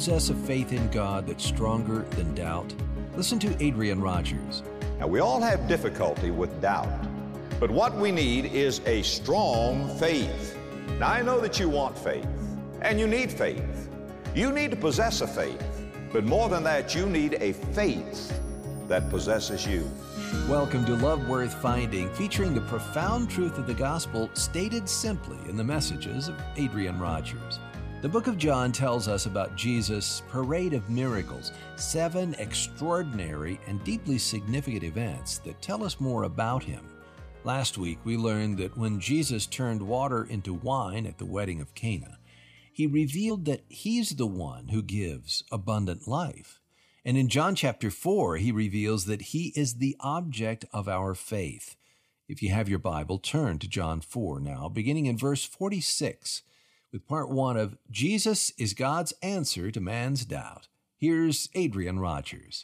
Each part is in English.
possess a faith in God that's stronger than doubt? Listen to Adrian Rogers. Now, we all have difficulty with doubt, but what we need is a strong faith. Now, I know that you want faith, and you need faith. You need to possess a faith, but more than that, you need a faith that possesses you. Welcome to Love Worth Finding, featuring the profound truth of the gospel stated simply in the messages of Adrian Rogers. The book of John tells us about Jesus' parade of miracles, 7 extraordinary and deeply significant events that tell us more about him. Last week, we learned that when Jesus turned water into wine at the wedding of Cana, he revealed that he's the one who gives abundant life. And in John chapter 4, he reveals that he is the object of our faith. If you have your Bible, turn to John 4 now, beginning in verse 46, with part 1 of Jesus is God's answer to man's doubt. Here's Adrian Rogers.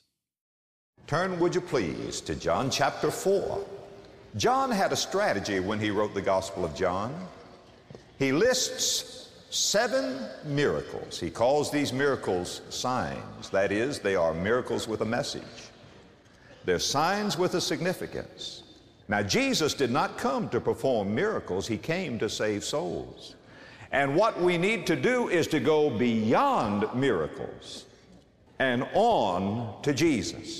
Turn, would you please, to John chapter 4. John had a strategy when he wrote the Gospel of John. He lists 7 miracles. He calls these miracles signs. That is, they are miracles with a message. They're signs with a significance. Now, Jesus did not come to perform miracles. He came to save souls. And what we need to do is to go beyond miracles and on to Jesus.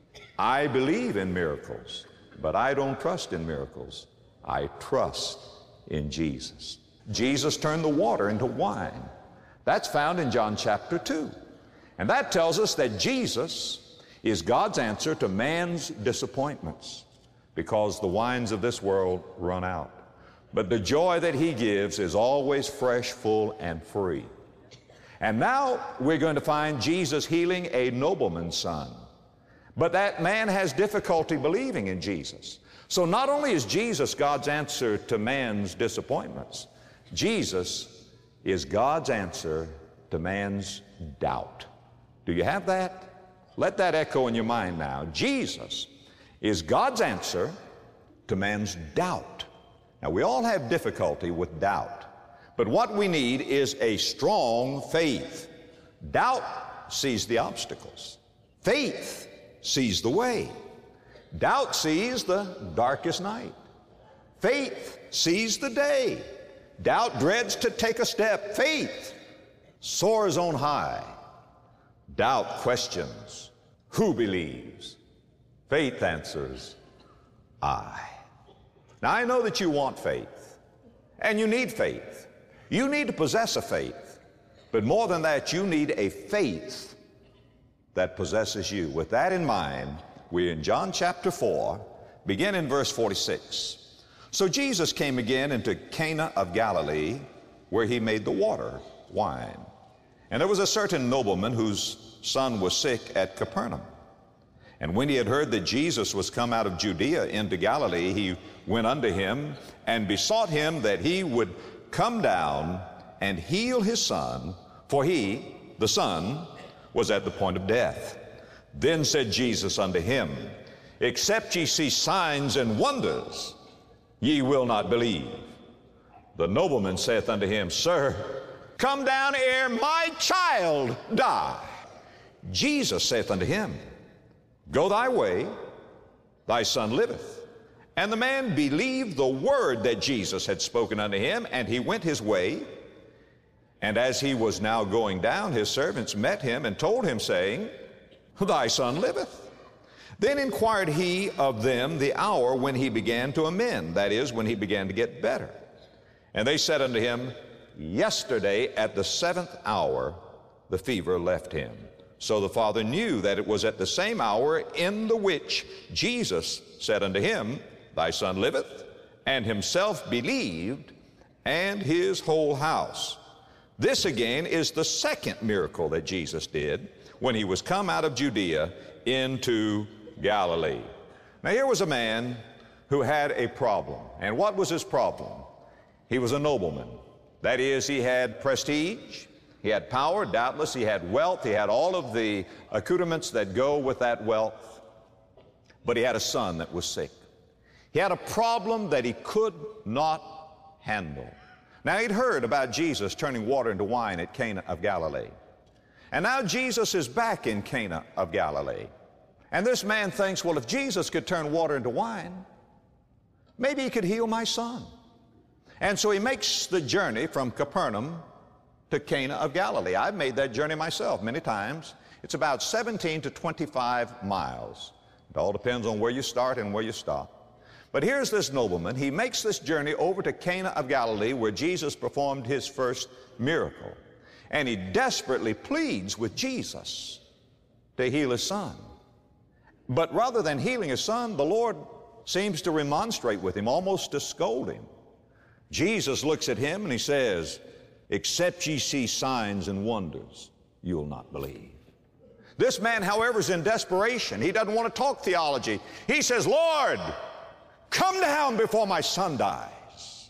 I believe in miracles, but I don't trust in miracles. I trust in Jesus. Jesus turned the water into wine. That's found in John chapter 2. And that tells us that Jesus is God's answer to man's disappointments, because the wines of this world run out. But the joy that he gives is always fresh, full, and free. And now we're going to find Jesus healing a nobleman's son. But that man has difficulty believing in Jesus. So not only is Jesus God's answer to man's disappointments, Jesus is God's answer to man's doubt. Do you have that? Let that echo in your mind now. Jesus is God's answer to man's doubt. Now, we all have difficulty with doubt, but what we need is a strong faith. Doubt sees the obstacles. Faith sees the way. Doubt sees the darkest night. Faith sees the day. Doubt dreads to take a step. Faith soars on high. Doubt questions, who believes? Faith answers, I. Now, I know that you want faith, and you need faith. You need to possess a faith, but more than that, you need a faith that possesses you. With that in mind, we're in John chapter 4, begin in verse 46. So Jesus came again into Cana of Galilee, where he made the water wine. And there was a certain nobleman whose son was sick at Capernaum. And when he had heard that Jesus was come out of Judea into Galilee, he went unto him and besought him that he would come down and heal his son, for he, the son, was at the point of death. Then said Jesus unto him, except ye see signs and wonders, ye will not believe. The nobleman saith unto him, Sir, come down ere my child die. Jesus saith unto him, Go thy way, thy son liveth. And the man believed the word that Jesus had spoken unto him, and he went his way. And as he was now going down, his servants met him and told him, saying, Thy son liveth. Then inquired he of them the hour when he began to amend, that is, when he began to get better. And they said unto him, Yesterday at the 7th hour the fever left him. So the father knew that it was at the same hour in the which Jesus said unto him, Thy son liveth, and himself believed, and his whole house. This again is the second miracle that Jesus did when he was come out of Judea into Galilee. Now here was a man who had a problem. And what was his problem? He was a nobleman. That is, he had prestige, he had power, doubtless he had wealth, he had all of the accoutrements that go with that wealth. But he had a son that was sick. He had a problem that he could not handle. Now he'd heard about Jesus turning water into wine at Cana of Galilee. And now Jesus is back in Cana of Galilee. And this man thinks, well, if Jesus could turn water into wine, maybe he could heal my son. And so he makes the journey from Capernaum to Cana of Galilee. I've made that journey myself many times. It's about 17 to 25 miles. It all depends on where you start and where you stop. But here's this nobleman. He makes this journey over to Cana of Galilee, where Jesus performed his first miracle. And he desperately pleads with Jesus to heal his son. But rather than healing his son, the Lord seems to remonstrate with him, almost to scold him. Jesus looks at him and he says, "Except ye see signs and wonders, you'll not believe." This man, however, is in desperation. He doesn't want to talk theology. He says, "Lord, come down before my son dies."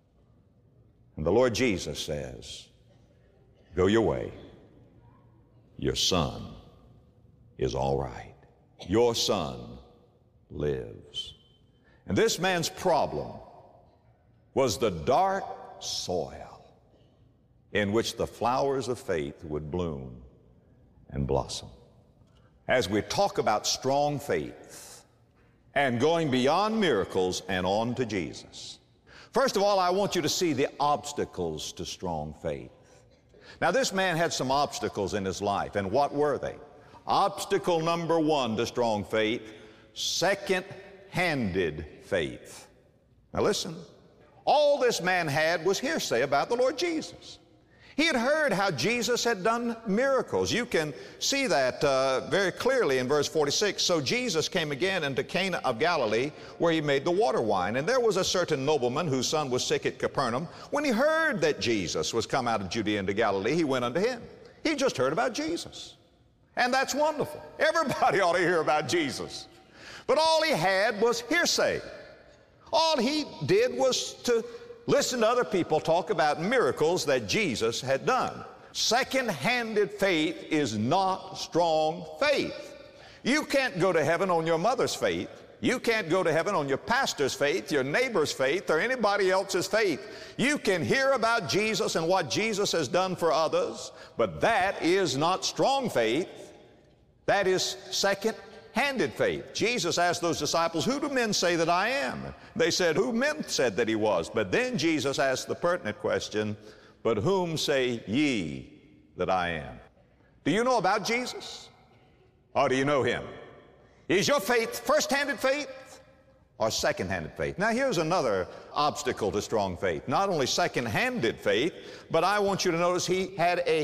And the Lord Jesus says, "Go your way. Your son is all right. Your son lives." And this man's problem was the dark soil in which the flowers of faith would bloom and blossom. As we talk about strong faith and going beyond miracles and on to Jesus, first of all, I want you to see the obstacles to strong faith. Now, this man had some obstacles in his life, and what were they? Obstacle number one to strong faith: second-handed faith. Now listen, all this man had was hearsay about the Lord Jesus. He had heard how Jesus had done miracles. You can see that very clearly in verse 46. So Jesus came again into Cana of Galilee, where he made the water wine. And there was a certain nobleman whose son was sick at Capernaum. When he heard that Jesus was come out of Judea into Galilee, he went unto him. He just heard about Jesus. And that's wonderful. Everybody ought to hear about Jesus. But all he had was hearsay. All he did was to listen to other people talk about miracles that Jesus had done. Second-handed faith is not strong faith. You can't go to heaven on your mother's faith. You can't go to heaven on your pastor's faith, your neighbor's faith, or anybody else's faith. You can hear about Jesus and what Jesus has done for others, but that is not strong faith. That is second-handed faith. Jesus asked those disciples, "Who do men say that I am?" They said, "Who men said that he was?" But then Jesus asked the pertinent question, "But whom say ye that I am?" Do you know about Jesus? Or do you know him? Is your faith first-handed faith or second-handed faith? Now here's another obstacle to strong faith. Not only second-handed faith, but I want you to notice he had a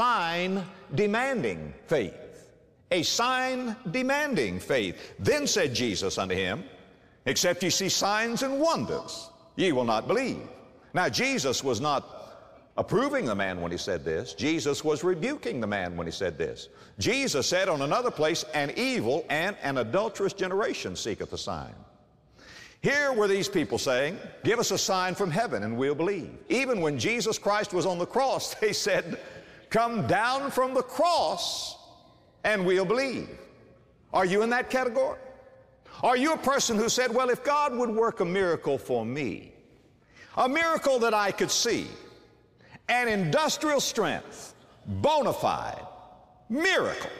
sign-demanding faith. A sign-demanding faith. Then said Jesus unto him, "Except ye see signs and wonders, ye will not believe." Now Jesus was not approving the man when he said this. Jesus was rebuking the man when he said this. Jesus said on another place, "An evil and an adulterous generation seeketh a sign." Here were these people saying, "Give us a sign from heaven and we'll believe." Even when Jesus Christ was on the cross, they said, "Come down from the cross and we'll believe." Are you in that category? Are you a person who said, "Well, if God would work a miracle for me, a miracle that I could see, an industrial strength, bona fide miracle,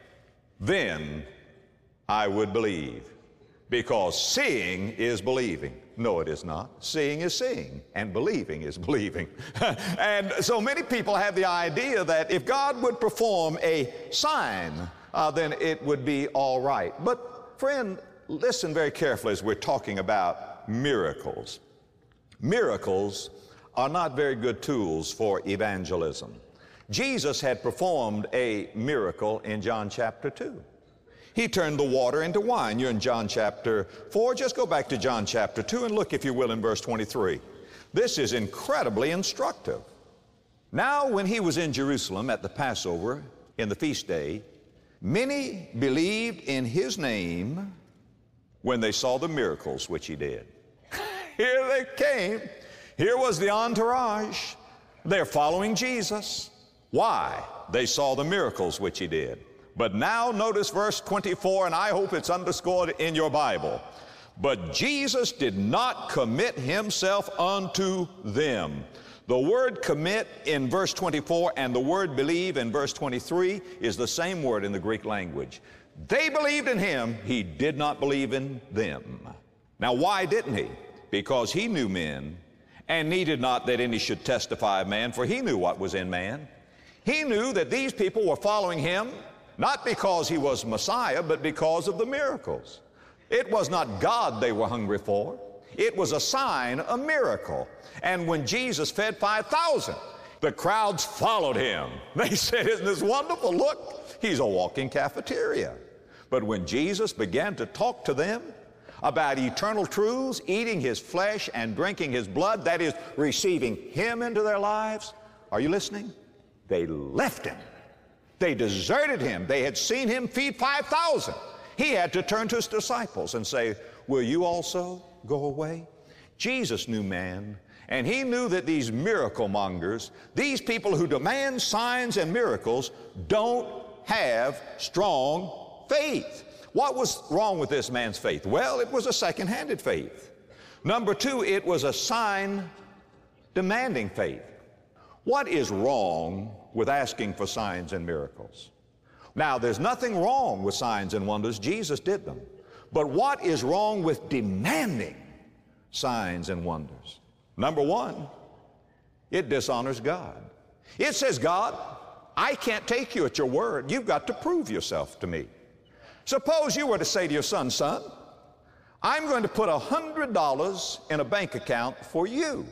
then I would believe, because seeing is believing." No, it is not. Seeing is seeing, and believing is believing. And so many people have the idea that if God would perform a sign, then it would be all right. But friend, listen very carefully as we're talking about miracles. Miracles are not very good tools for evangelism. Jesus had performed a miracle in John chapter 2. He turned the water into wine. You're in John chapter 4. Just go back to John chapter 2 and look, if you will, in verse 23. This is incredibly instructive. Now, when he was in Jerusalem at the Passover in the feast day, many believed in his name when they saw the miracles which he did. Here they came. Here was the entourage. They're following Jesus. Why? They saw the miracles which he did. But now notice verse 24, and I hope it's underscored in your Bible. "But Jesus did not commit himself unto them, The word commit in verse 24 and the word believe in verse 23 is the same word in the Greek language. They believed in him, he did not believe in them. Now why didn't he? Because he knew men and needed not that any should testify of man, for he knew what was in man. He knew that these people were following him not because he was Messiah, but because of the miracles. It was not God they were hungry for. It was a sign, a miracle. And when Jesus fed 5,000, the crowds followed him. They said, isn't this wonderful? Look, he's a walking cafeteria. But when Jesus began to talk to them about eternal truths, eating his flesh and drinking his blood, that is, receiving him into their lives, are you listening? They left him. They deserted him. They had seen him feed 5,000. He had to turn to his disciples and say, will you also go away? Jesus knew man, and he knew that these miracle mongers, these people who demand signs and miracles, don't have strong faith. What was wrong with this man's faith? Well, it was a second-handed faith. Number two, it was a sign-demanding faith. What is wrong with asking for signs and miracles? Now, there's nothing wrong with signs and wonders. Jesus did them. But what is wrong with demanding signs and wonders? Number one, it dishonors God. It says, God, I can't take you at your word. You've got to prove yourself to me. Suppose you were to say to your son, son, I'm going to put $100 in a bank account for you.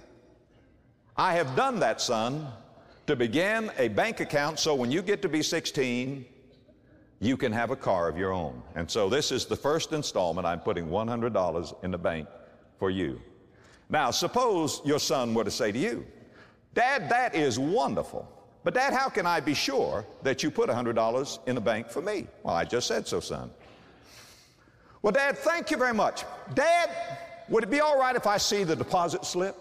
I have done that, son, to begin a bank account so when you get to be 16, you can have a car of your own. And so this is the first installment. I'm putting $100 in the bank for you. Now, suppose your son were to say to you, Dad, that is wonderful. But Dad, how can I be sure that you put $100 in the bank for me? Well, I just said so, son. Well, Dad, thank you very much. Dad, would it be all right if I see the deposit slip?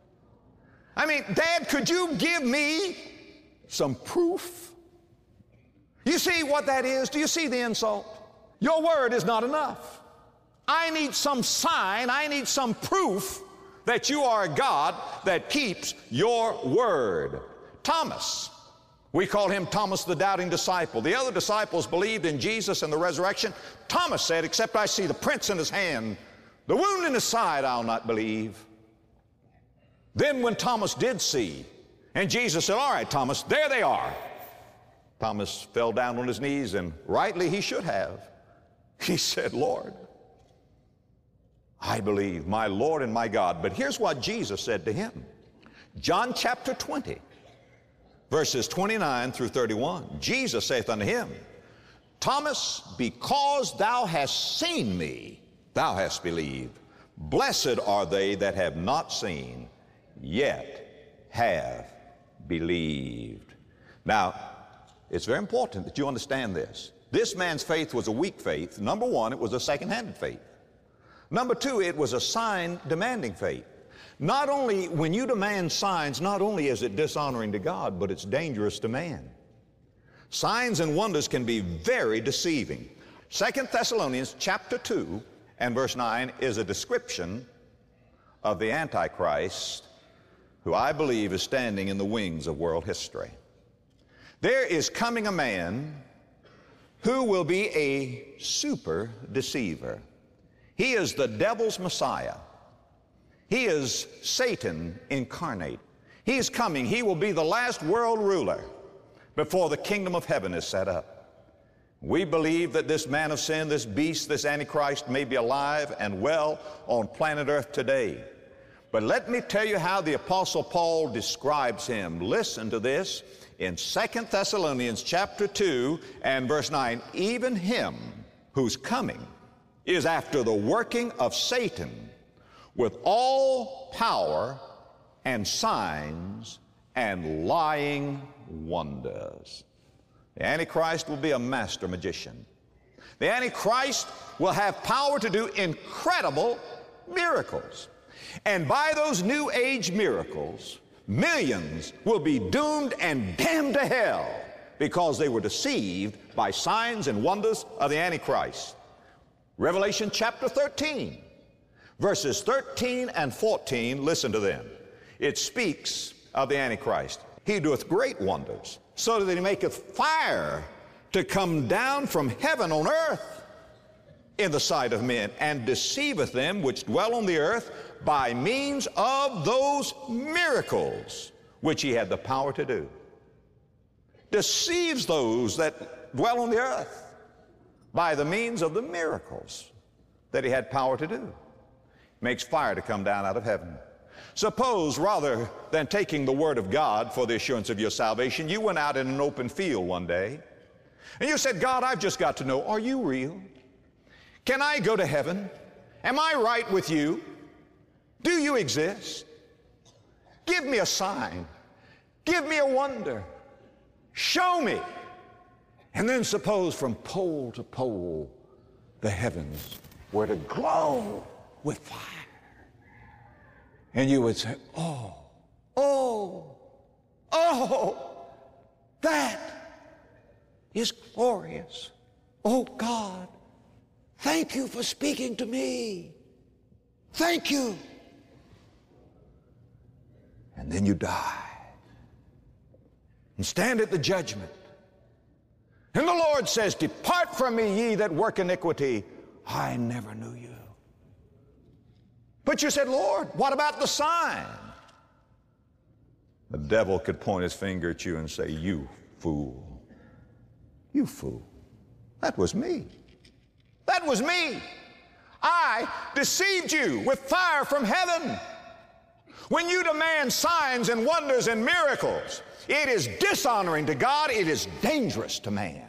I mean, Dad, could you give me some proof? You see what that is? Do you see the insult? Your word is not enough. I need some sign, I need some proof that you are a God that keeps your word. Thomas, we call him Thomas the doubting disciple. The other disciples believed in Jesus and the resurrection. Thomas said, except I see the prints in his hand, the wound in his side, I'll not believe. Then when Thomas did see, and Jesus said, all right, Thomas, there they are. Thomas fell down on his knees, and rightly he should have. He said, Lord, I believe, my Lord and my God. But here's what Jesus said to him. John chapter 20, verses 29 through 31. Jesus saith unto him, Thomas, because thou hast seen me, thou hast believed. Blessed are they that have not seen, yet have believed. Now, it's very important that you understand this. This man's faith was a weak faith. Number one, it was a second-handed faith. Number two, it was a sign-demanding faith. Not only, when you demand signs, not only is it dishonoring to God, but it's dangerous to man. Signs and wonders can be very deceiving. 2 Thessalonians chapter 2 and verse 9 is a description of the Antichrist, who I believe is standing in the wings of world history. There is coming a man who will be a super deceiver. He is the devil's Messiah. He is Satan incarnate. He is coming. He will be the last world ruler before the kingdom of heaven is set up. We believe that this man of sin, this beast, this Antichrist may be alive and well on planet Earth today. But let me tell you how the Apostle Paul describes him. Listen to this in 2 Thessalonians chapter 2 and verse 9. Even him who's coming is after the working of Satan with all power and signs and lying wonders. The Antichrist will be a master magician. The Antichrist will have power to do incredible miracles. And by those New Age miracles, millions will be doomed and damned to hell because they were deceived by signs and wonders of the Antichrist. Revelation chapter 13, verses 13 and 14, listen to them. It speaks of the Antichrist. He doeth great wonders, so that he maketh fire to come down from heaven on earth in the sight of men, and deceiveth them which dwell on the earth by means of those miracles which he had the power to do. Deceives those that dwell on the earth by the means of the miracles that he had power to do. Makes fire to come down out of heaven. Suppose, rather than taking the word of God for the assurance of your salvation, you went out in an open field one day and you said, God, I've just got to know, are you real? Can I go to heaven? Am I right with you? Do you exist? Give me a sign. Give me a wonder. Show me. And then suppose from pole to pole the heavens were to glow with fire. And you would say, oh, that is glorious. Oh, God, thank you for speaking to me. Thank you. And then you die and stand at the judgment. And the Lord says, depart from me, ye that work iniquity. I never knew you. But you said, Lord, what about the sign? The devil could point his finger at you and say, you fool. You fool. That was me. That was me. I deceived you with fire from heaven. When you demand signs and wonders and miracles, it is dishonoring to God. It is dangerous to man.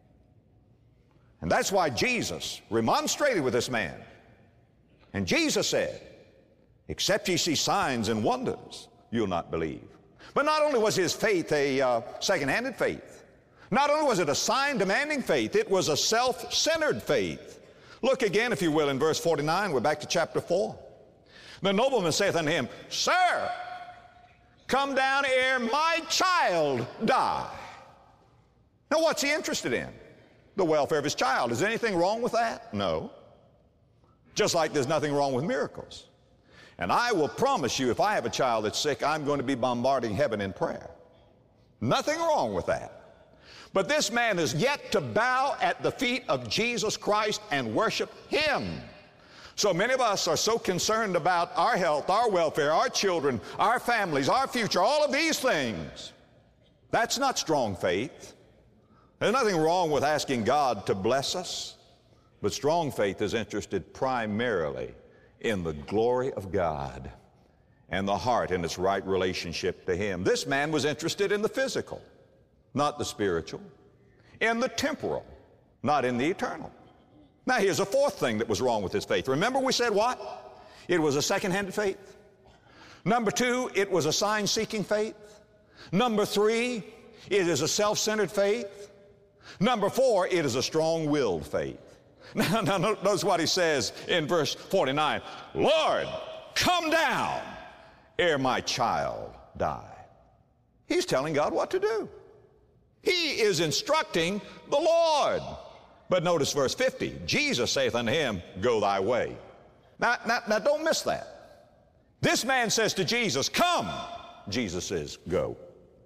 And that's why Jesus remonstrated with this man. And Jesus said, except ye see signs and wonders, you'll not believe. But not only was his faith a second-handed faith, not only was it a sign-demanding faith, it was a self-centered faith. Look again, if you will, in verse 49. We're back to chapter 4. The nobleman saith unto him, Sir, come down ere my child die. Now, what's he interested in? The welfare of his child. Is there anything wrong with that? No. Just like there's nothing wrong with miracles. And I will promise you, if I have a child that's sick, I'm going to be bombarding heaven in prayer. Nothing wrong with that. But this man is yet to bow at the feet of Jesus Christ and worship him. So many of us are so concerned about our health, our welfare, our children, our families, our future, all of these things. That's not strong faith. There's nothing wrong with asking God to bless us, but strong faith is interested primarily in the glory of God and the heart in its right relationship to him. This man was interested in the physical, not the spiritual, in the temporal, not in the eternal. Now, here's a fourth thing that was wrong with his faith. Remember we said what? It was a second-handed faith. Number two, it was a sign-seeking faith. Number three, it is a self-centered faith. Number four, it is a strong-willed faith. Now, notice what he says in verse 49. Lord, come down ere my child die. He's telling God what to do. He is instructing the Lord. But notice verse 50. Jesus saith unto him, Go thy way. Now don't miss that. This man says to Jesus, Come. Jesus says, Go.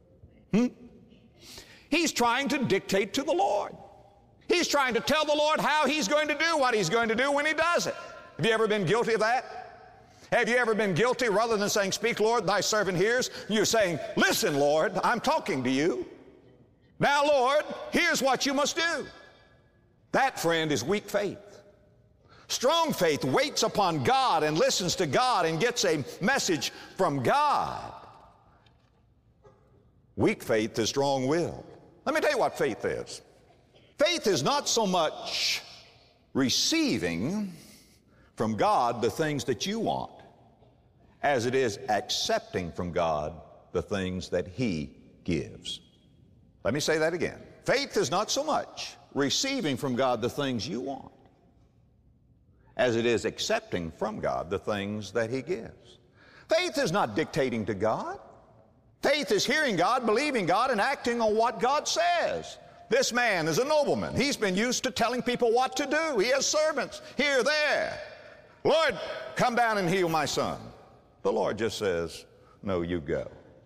He's trying to dictate to the Lord. He's trying to tell the Lord how he's going to do what he's going to do when he does it. Have you ever been guilty of that? Have you ever been guilty, rather than saying, Speak, Lord, thy servant hears, you're saying, Listen, Lord, I'm talking to you. Now, Lord, here's what you must do. That, friend, is weak faith. Strong faith waits upon God and listens to God and gets a message from God. Weak faith is strong-willed. Let me tell you what faith is. Faith is not so much receiving from God the things that you want as it is accepting from God the things that He gives. Let me say that again. Faith is not so much receiving from God the things you want as it is accepting from God the things that He gives. Faith is not dictating to God. Faith is hearing God, believing God, and acting on what God says. This man is a nobleman. He's been used to telling people what to do. He has servants here, there. Lord, come down and heal my son. The Lord just says, no, you go.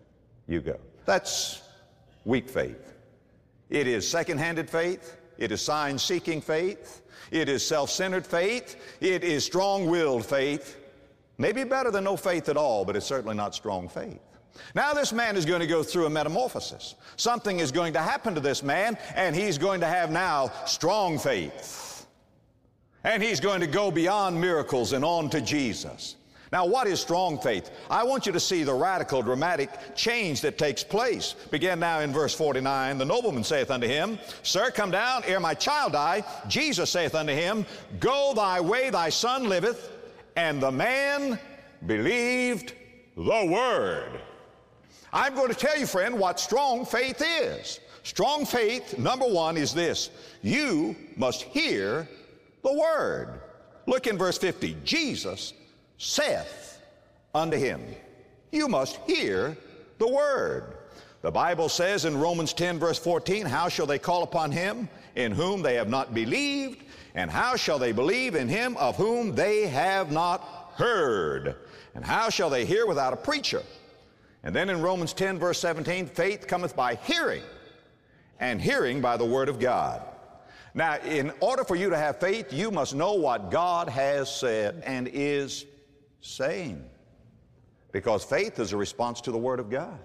you go. That's weak faith. It is second-handed faith. It is sign-seeking faith. It is self-centered faith. It is strong-willed faith. Maybe better than no faith at all, but it's certainly not strong faith. Now this man is going to go through a metamorphosis. Something is going to happen to this man, and he's going to have now strong faith. And he's going to go beyond miracles and on to Jesus. Now, what is strong faith? I want you to see the radical, dramatic change that takes place. Begin now in verse 49. The nobleman saith unto him, Sir, come down ere my child die. Jesus saith unto him, Go thy way, thy son liveth. And the man believed the word. I'm going to tell you, friend, what strong faith is. Strong faith, number one, is this. You must hear the word. Look in verse 50. Jesus saith unto him, you must hear the word. The Bible says in Romans 10 verse 14, how shall they call upon him in whom they have not believed? And how shall they believe in him of whom they have not heard? And how shall they hear without a preacher? And then in Romans 10 verse 17, faith cometh by hearing, and hearing by the word of God. Now, in order for you to have faith, you must know what God has said and is saying, because faith is a response to the word of God.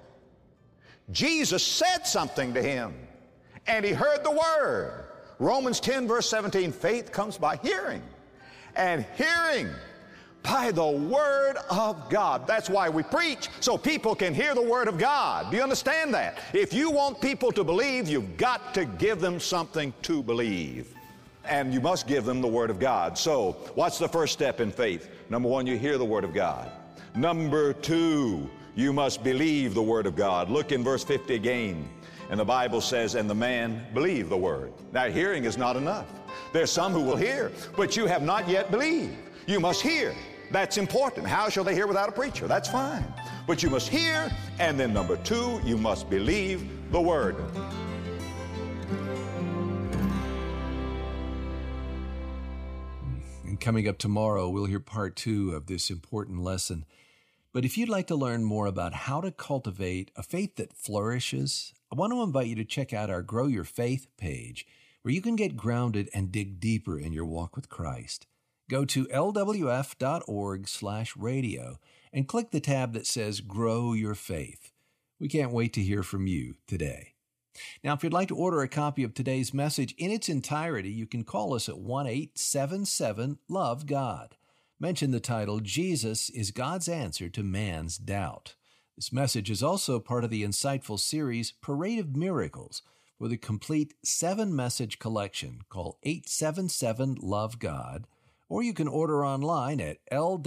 Jesus said something to him, and he heard the word. Romans 10 verse 17, faith comes by hearing, and hearing by the word of God. That's why we preach, so people can hear the word of God. Do you understand that? If you want people to believe, you've got to give them something to believe. And you must give them the word of God. So, what's the first step in faith? Number one, you hear the word of God. Number two, you must believe the word of God. Look in verse 50 again. And the Bible says, and the man believed the word. Now, hearing is not enough. There's some who will hear, but you have not yet believed. You must hear. That's important. How shall they hear without a preacher? That's fine. But you must hear, and then number two, you must believe the word. And coming up tomorrow, we'll hear part 2 of this important lesson. But if you'd like to learn more about how to cultivate a faith that flourishes, I want to invite you to check out our Grow Your Faith page, where you can get grounded and dig deeper in your walk with Christ. Go to lwf.org/radio and click the tab that says Grow Your Faith. We can't wait to hear from you today. Now, if you'd like to order a copy of today's message in its entirety, you can call us at 1-877-LOVE-GOD. Mention the title, Jesus is God's Answer to Man's Doubt. This message is also part of the insightful series, Parade of Miracles, with a complete 7-message collection called 877-LOVE-GOD, or you can order online at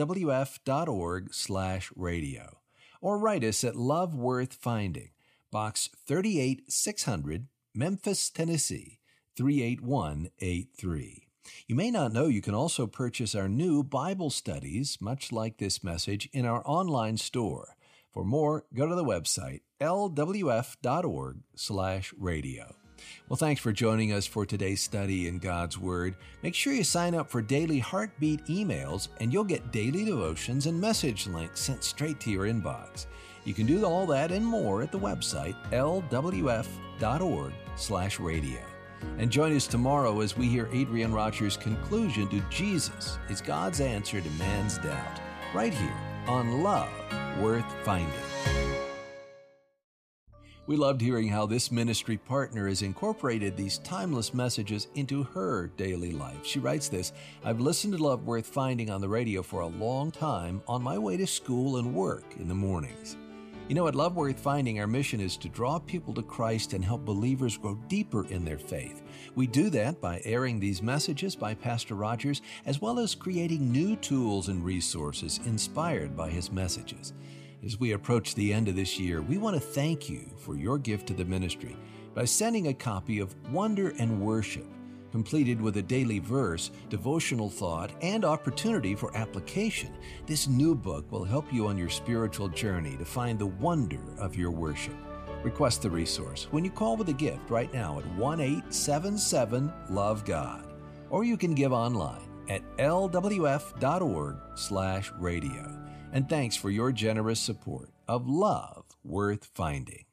lwf.org/radio. Or write us at Love Worth Finding, Box 38600, Memphis, Tennessee, 38183. You may not know you can also purchase our new Bible studies, much like this message, in our online store. For more, go to the website, lwf.org/radio. Well, thanks for joining us for today's study in God's Word. Make sure you sign up for daily Heartbeat emails, and you'll get daily devotions and message links sent straight to your inbox. You can do all that and more at the website, lwf.org/radio. And join us tomorrow as we hear Adrian Rogers' conclusion to Jesus is God's Answer to Man's Doubt, right here on Love Worth Finding. We loved hearing how this ministry partner has incorporated these timeless messages into her daily life. She writes this, I've listened to Love Worth Finding on the radio for a long time on my way to school and work in the mornings. You know, at Love Worth Finding, our mission is to draw people to Christ and help believers grow deeper in their faith. We do that by airing these messages by Pastor Rogers, as well as creating new tools and resources inspired by his messages. As we approach the end of this year, we want to thank you for your gift to the ministry by sending a copy of Wonder and Worship, completed with a daily verse, devotional thought, and opportunity for application. This new book will help you on your spiritual journey to find the wonder of your worship. Request the resource when you call with a gift right now at 1-877-LOVE-GOD, or you can give online at lwf.org/radio. And thanks for your generous support of Love worth finding.